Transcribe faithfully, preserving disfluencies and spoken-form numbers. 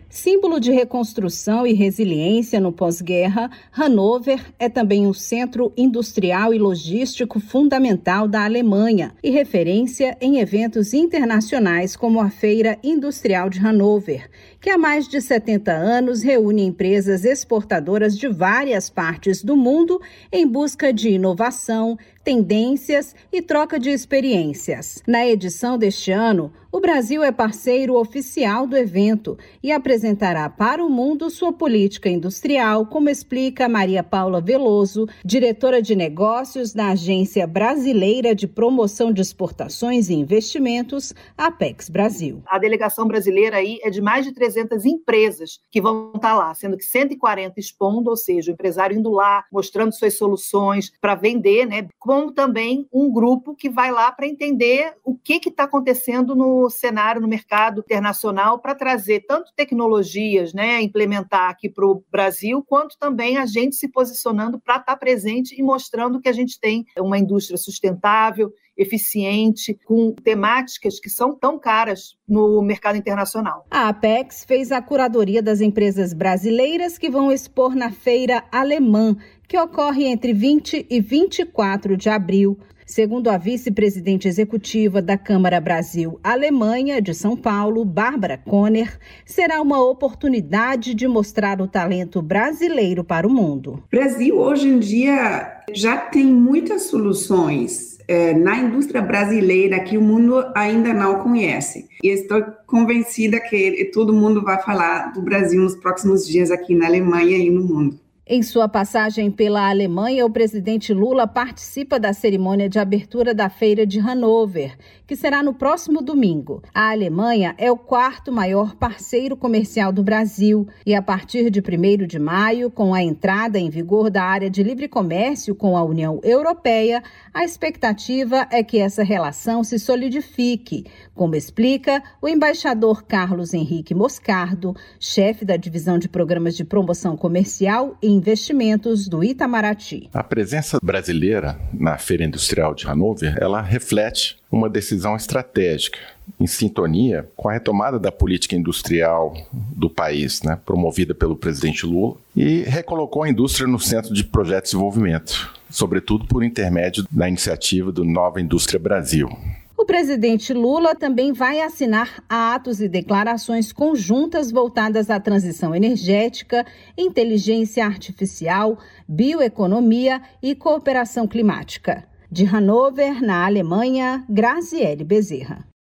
Símbolo de reconstrução e resiliência no pós-guerra, Hannover é também um centro industrial e logístico fundamental da Alemanha e referência em eventos internacionais como a Feira Industrial de Hannover, que há mais de setenta anos reúne empresas exportadoras de várias partes do mundo em busca de inovação, tendências e troca de experiências. Na edição deste ano, o Brasil é parceiro oficial do evento e apresentará para o mundo sua política industrial, como explica Maria Paula Veloso, diretora de negócios da Agência Brasileira de Promoção de Exportações e Investimentos, Apex Brasil. A delegação brasileira aí é de mais de trezentas empresas que vão estar lá, sendo que cento e quarenta expondo, ou seja, o empresário indo lá, mostrando suas soluções para vender, né? Como também um grupo que vai lá para entender o que está acontecendo no cenário, no mercado internacional, para trazer tanto tecnologias, né, implementar aqui para o Brasil, quanto também a gente se posicionando para estar presente e mostrando que a gente tem uma indústria sustentável, eficiente, com temáticas que são tão caras no mercado internacional. A Apex fez a curadoria das empresas brasileiras que vão expor na Feira Alemã, que ocorre entre vinte e vinte e quatro de abril. Segundo a vice-presidente executiva da Câmara Brasil-Alemanha de São Paulo, Bárbara Conner, será uma oportunidade de mostrar o talento brasileiro para o mundo. O Brasil, hoje em dia, já tem muitas soluções é, na indústria brasileira que o mundo ainda não conhece. E estou convencida que todo mundo vai falar do Brasil nos próximos dias aqui na Alemanha e no mundo. Em sua passagem pela Alemanha, o presidente Lula participa da cerimônia de abertura da Feira de Hannover, que será no próximo domingo. A Alemanha é o quarto maior parceiro comercial do Brasil e, a partir de primeiro de maio, com a entrada em vigor da área de livre comércio com a União Europeia, a expectativa é que essa relação se solidifique, como explica o embaixador Carlos Henrique Moscardo, chefe da Divisão de Programas de Promoção Comercial e Investimentos do Itamaraty. A presença brasileira na Feira Industrial de Hannover, ela reflete uma decisão estratégica em sintonia com a retomada da política industrial do país, né, promovida pelo presidente Lula, e recolocou a indústria no centro de projetos de desenvolvimento, sobretudo por intermédio da iniciativa do Nova Indústria Brasil. O presidente Lula também vai assinar atos e declarações conjuntas voltadas à transição energética, inteligência artificial, bioeconomia e cooperação climática. De Hannover, na Alemanha, Graziele Bezerra.